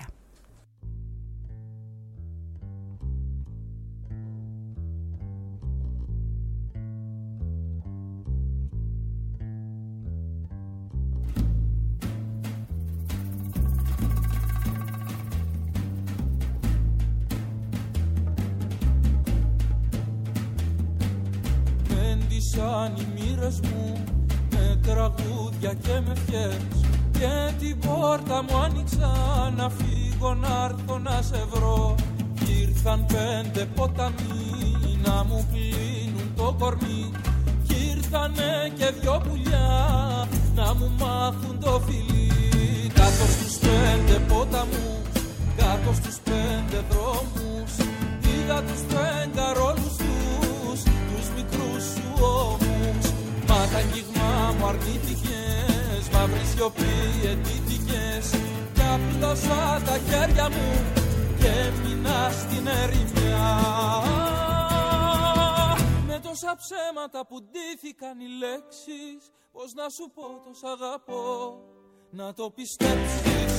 Σαν οι μοίρες μου με τραγούδια και με ευχές, και την πόρτα μου άνοιξα να φύγω να έρθω να σε βρω. Ήρθαν 5 ποταμοί να μου πλύνουν το κορμί, κι ήρθανε και 2 πουλιά να μου μάθουν το φιλί. Κάτω στους 5 ποταμούς, κάτω στους 5 δρόμους, είδα τους 5 ρόλους τους μικρούς σου ώμους. Μα τα αγγίγμα μου αρνήθηκες, μαύρη σιωπή αιτήθηκες, κι απλώσα τα χέρια μου και έμεινα στην ερημιά. Με τόσα ψέματα που ντύθηκαν οι λέξεις, πώς να σου πω το σ' αγαπώ, να το πιστέψεις.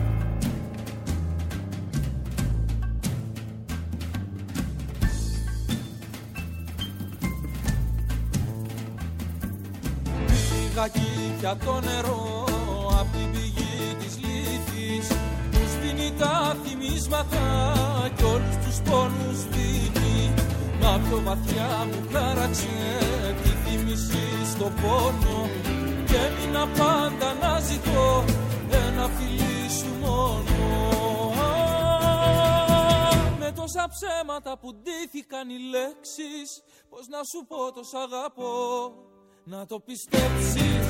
Πήγα εκεί πια το νερό απ' την πηγή της λύθης, που σβήνει τα θυμίσματα κι όλους τους πόνους σβήνει. Μα πιο βαθιά μου χάραξε τη θύμηση στο πόνο, και έμεινα πάντα να ζητώ ένα φιλί σου μόνο. Με τόσα ψέματα που ντύθηκαν οι λέξεις, πώς να σου πω το σ' αγαπώ, να το πιστέψεις.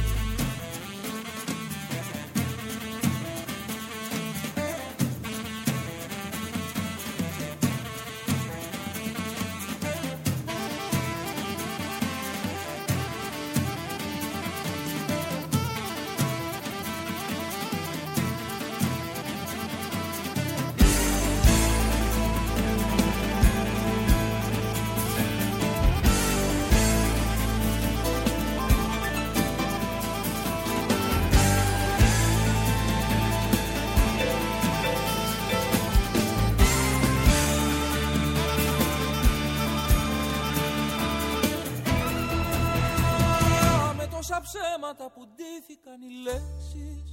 Ψέματα που ντύθηκαν οι λέξεις,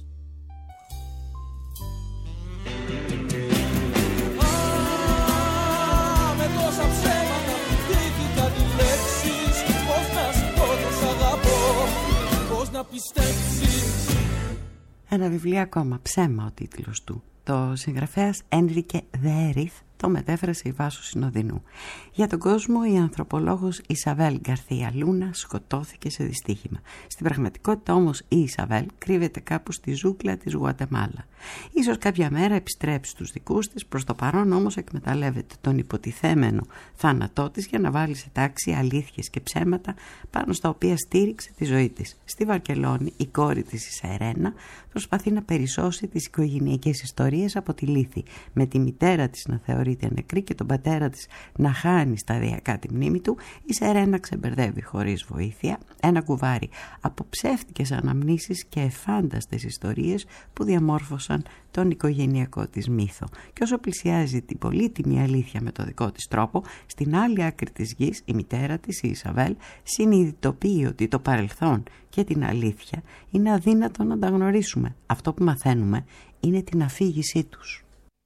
με τόσα ψέματα που ντύθηκαν οι λέξεις, πώς να σου πω το σ' αγαπώ, πώς να πιστέψεις. Ένα βιβλίο ακόμα, ψέμα ο τίτλος του. Το συγγραφέας Ένρικε Δέριθ Το μετέφρασε η Βάσο Συνοδεινού. Για τον κόσμο, η ανθρωπολόγος Ισαβέλ Γκαρθία Λούνα σκοτώθηκε σε δυστύχημα. Στην πραγματικότητα όμως η Ισαβέλ κρύβεται κάπου στη ζούγκλα της Γουατεμάλα. Ίσως κάποια μέρα επιστρέψει στους δικούς της, προς το παρόν όμως εκμεταλλεύεται τον υποτιθέμενο θάνατό της για να βάλει σε τάξη αλήθειες και ψέματα πάνω στα οποία στήριξε τη ζωή της. Στη Βαρκελόνη η κόρη της η Σερένα προσπαθεί να περισσώσει τις οικογενειακές ιστορίες από τη λύθη, με τη μητέρα της να θεωρείται νεκρή και τον πατέρα της να χάνει σταδιακά τη μνήμη του. Η Σερένα ξεμπερδεύει χωρίς βοήθεια ένα κουβάρι από ψεύτικες αναμνήσεις και εφάνταστες ιστορίες που διαμόρφωσαν τον οικογενειακό της μύθο. Και όσο πλησιάζει την πολύτιμη αλήθεια με το δικό της τρόπο, στην άλλη άκρη της γης η μητέρα της, η Ισαβέλ, συνειδητοποιεί ότι το παρελθόν και την αλήθεια είναι αδύνατο να τα γνωρίσουμε. Αυτό που μαθαίνουμε είναι την αφήγησή τους.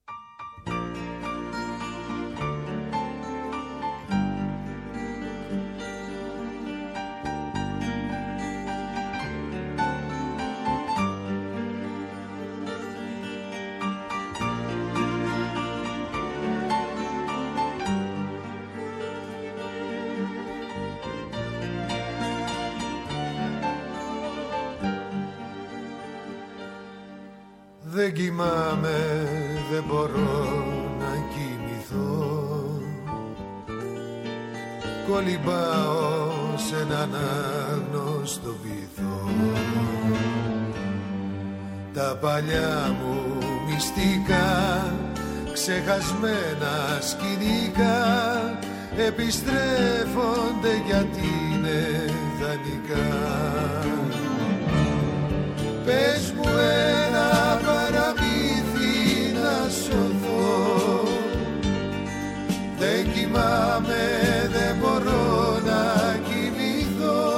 Δεν κοιμάμαι, δεν μπορώ να κοιμηθώ. Κολυμπάω σε έναν άγνωστο βυθό. Τα παλιά μου μυστικά, ξεχασμένα σκηνικά, επιστρέφονται γιατί είναι δανεικά. Πες μου ένα παραμύθι να σωθώ. Δεν κοιμάμαι, δεν μπορώ να κοιμηθώ.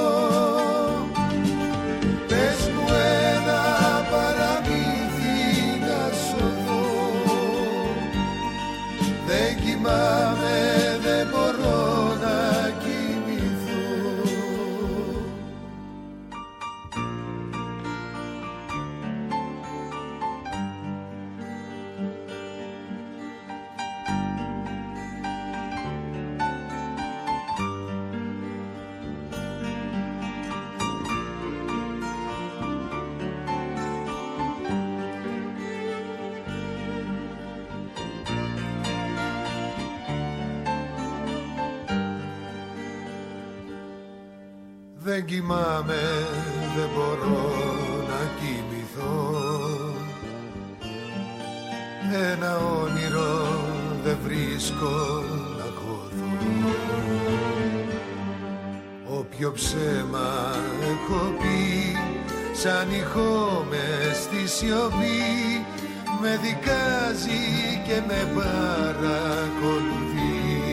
Πες μου ένα παραμύθι να σωθώ. Δεν κοιμάμαι, δεν μπορώ να κοιμηθώ. Δεν κοιμάμαι, δεν μπορώ να κοιμηθώ. Ένα όνειρο δεν βρίσκω να χωθώ. Όποιο ψέμα έχω πει, σαν ηχό μες στη σιωπή, με δικάζει και με παρακολουθεί.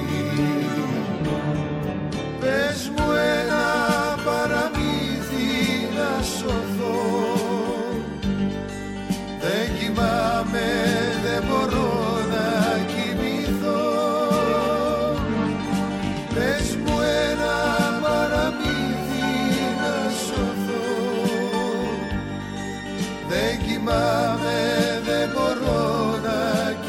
Πες μου ένα παραμύθι να σωθώ. Δεν κοιμάμαι, δεν μπορώ να κοιμηθώ. Πες μου ένα παραμύθι να σωθώ. Δεν κοιμάμαι, δεν μπορώ να κοιμηθώ.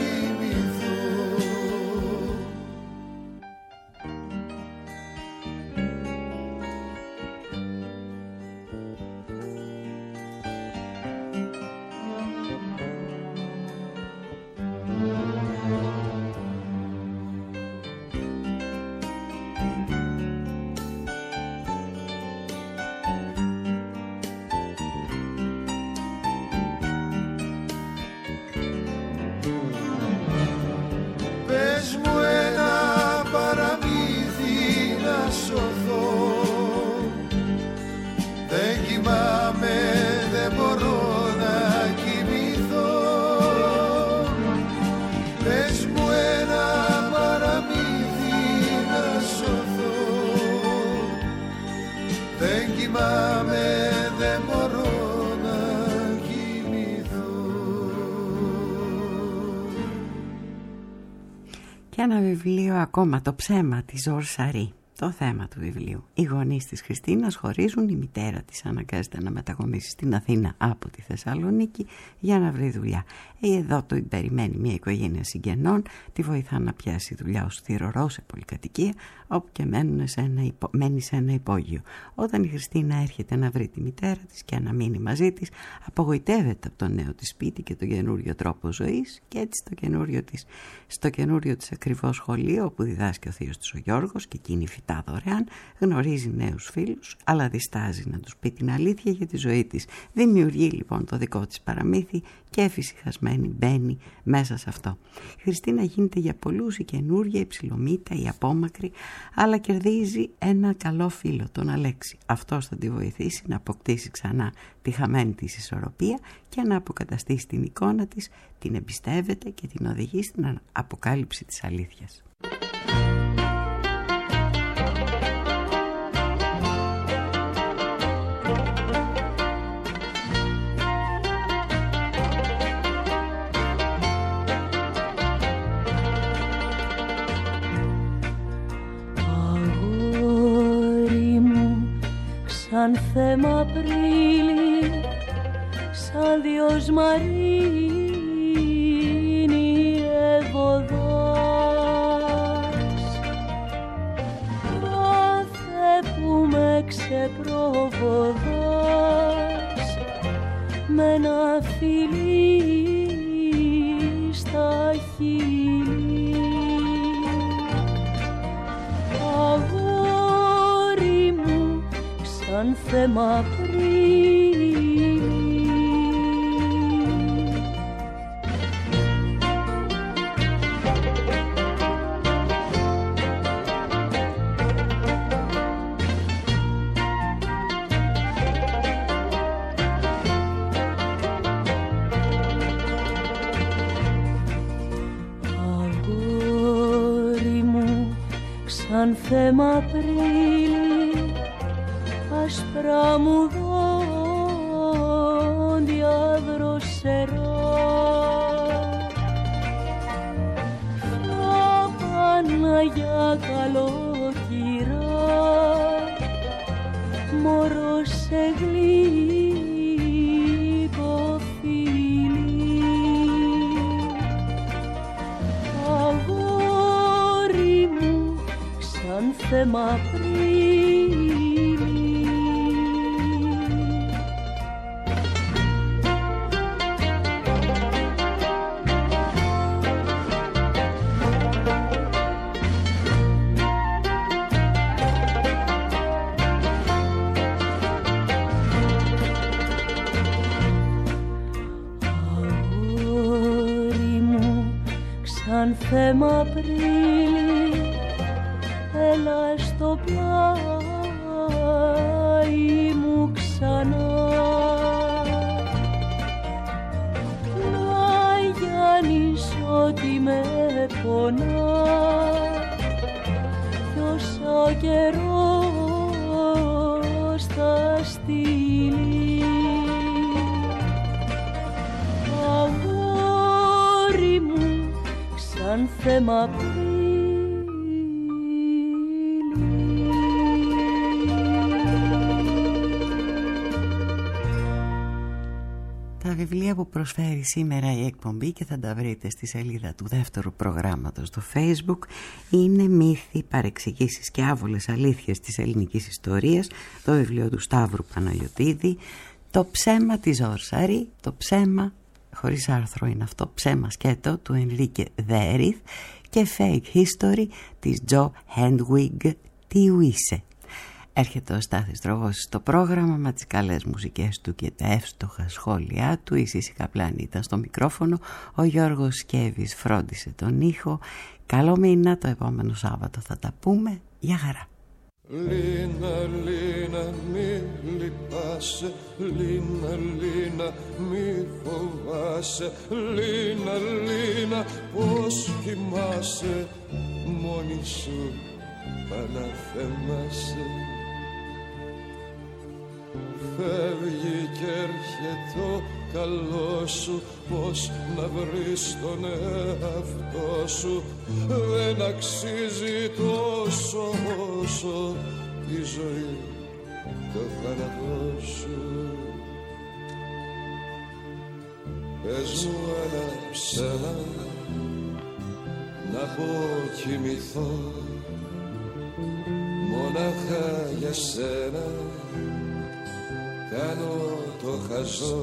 Και ένα βιβλίο ακόμα, το ψέμα της Ζορ Σαρή. Το θέμα του βιβλίου. Οι γονείς της Χριστίνας χωρίζουν, η μητέρα της αναγκάζεται να μετακομίσει στην Αθήνα από τη Θεσσαλονίκη για να βρει δουλειά. Εδώ το περιμένει μια οικογένεια συγγενών, τη βοηθά να πιάσει δουλειά ως θηρορό σε πολυκατοικία, όπου και μένει σε ένα υπόγειο. Όταν η Χριστίνα έρχεται να βρει τη μητέρα της και να μείνει μαζί της, απογοητεύεται από το νέο της σπίτι και τον καινούριο τρόπο ζωής, και έτσι στο καινούριο της ακριβώς σχολείο, όπου διδάσκει ο θείος της ο Γιώργος και εκείνη φυτά δωρεάν, γνωρίζει νέους φίλους, αλλά διστάζει να τους πει την αλήθεια για τη ζωή της. Δημιουργεί λοιπόν το δικό της παραμύθι και εφησυχασμένη μπαίνει μέσα σε αυτό. Η Χριστίνα γίνεται για πολλούς η καινούργια, η ψιλομύτα, η απόμακρη, αλλά κερδίζει ένα καλό φίλο, τον Αλέξη. Αυτός θα τη βοηθήσει να αποκτήσει ξανά τη χαμένη της ισορροπία και να αποκαταστήσει την εικόνα της, την εμπιστεύεται και την οδηγεί στην αποκάλυψη της αλήθειας. Σαν θέμα Απρίλη, σαν Διος Μαρίνη ευωδάς, κάθε που με ξεπροβοδάς με ένα φιλί στα χείλη. Αγόρι μου, σαν θέμα Απρίλη, αγόρι μου, σαν θέμα Απρίλη, άσπρα μου δόντια δροσερά, θα πάνε για καλοκυρά, μωρό σε γλυκό φιλί. Αγόρι μου, σαν θέμα Απρίλη, σαν θέμα Απρίλη, έλα στο πλάι μου ξανά, να γιάνεις ότι με πονά κι όσο καιρός θα στείλει. Αγόρι μου, σαν θέμα Απρίλη. Τα βιβλία που προσφέρει σήμερα η εκπομπή, και θα τα βρείτε στη σελίδα του δεύτερου προγράμματος στο Facebook, είναι «Μύθοι, παρεξηγήσεις και άβολες αλήθειες της ελληνικής ιστορίας», το βιβλίο του Σταύρου Παναγιωτίδη, «Το ψέμα της Ζόρσαρη», το ψέμα χωρίς άρθρο είναι αυτό, ψέμα σκέτο, του Ενρίκε Δέριθ, και «Fake History» της Τζο Χέντουιγκ, «Τι είσαι». Έρχεται ο Στάθης Τρογώσης στο πρόγραμμα με τις καλές μουσικές του και τα εύστοχα σχόλιά του. Η Σύση Καπλάνη ήταν στο μικρόφωνο, ο Γιώργος Σκέβης φρόντισε τον ήχο. Καλό μήνα, το επόμενο Σάββατο θα τα πούμε. Γεια χαρά. Λίνα, Λίνα, μη λυπάσαι, Λίνα, Λίνα, μη φοβάσαι, Λίνα, Λίνα, πως κοιμάσαι, μόνη σου αναθέμασαι. Φεύγει και έρχεται ο καλό σου, πως να βρεις τον εαυτό σου. Δεν αξίζει τόσο όσο η ζωή το θάνατό σου. Πες μου ένα ψέμα να αποκοιμηθώ, μονάχα για σένα κάνω το χαζό.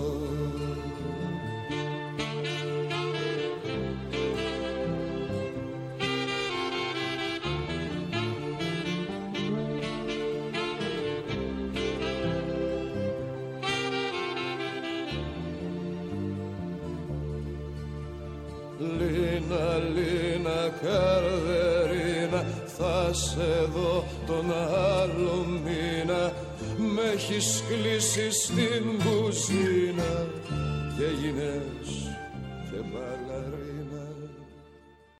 Λίνα, Λίνα, καρδερίνα, θα σε δω τον άλλο μήνα. Μ' έχεις κλείσει στην κουζίνα και έγινες και μπαλαρίνα.